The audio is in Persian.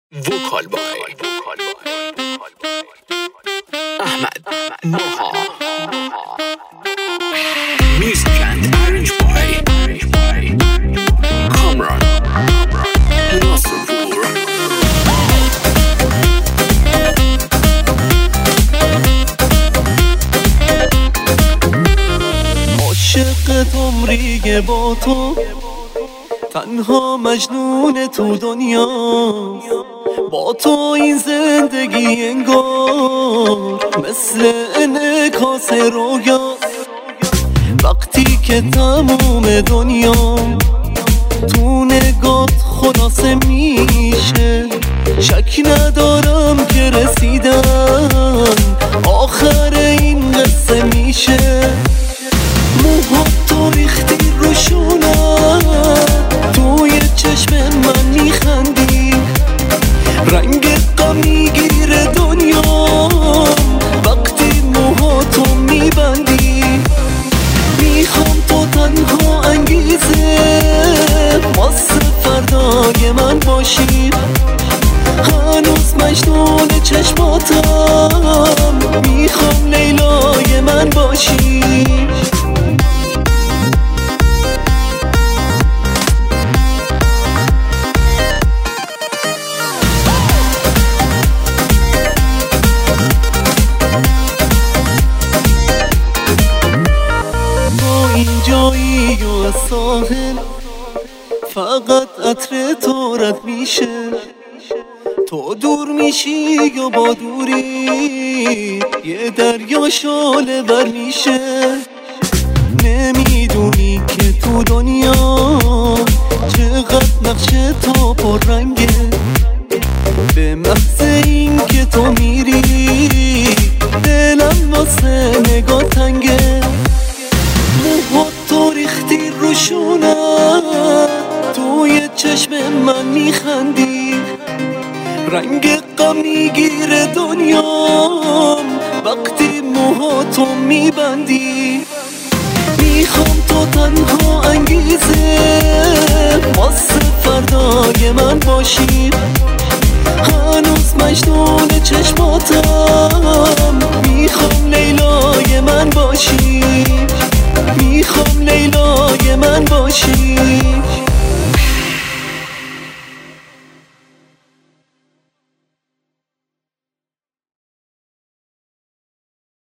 وکال بای احمد موها میوزیک اند ارنج بای کامران ناصرپور. عاشق عمریه با تو، تنها مجنون تو دنیا، با تو این زندگی انگار مثل انعکاس رویا. وقتی که تموم دنیا تو نگات خلاصه میشه، شک ندارم که رسیدن آخر این قصه میشه. موها تو ریختی روشونم، توی چشم من میخندی، رنگ غم میگیره دنیام وقتی موها تو میبندی. میخوام تو تنها انگیزه واسه فردای من باشی، هنوز مجنون چشماتم، میخوام لیلای من باشی. اینجایی و ساحل فقط عطر تو رد میشه، تو دور میشی یا با دوری یه دریا شاله ور میشه. نمیدونی که تو دنیا چقدر نقش تو پررنگه، به محض این که تو میری دلم واسه نگاه تنگه. موها تو ریختی روشونم، توی چشم من میخندی، رنگ غم میگیره دنیام وقتی موها تو میبندی. میخوام تو تنها انگیزه واسه فردای من باشی، هنوز مجنون چشماتم،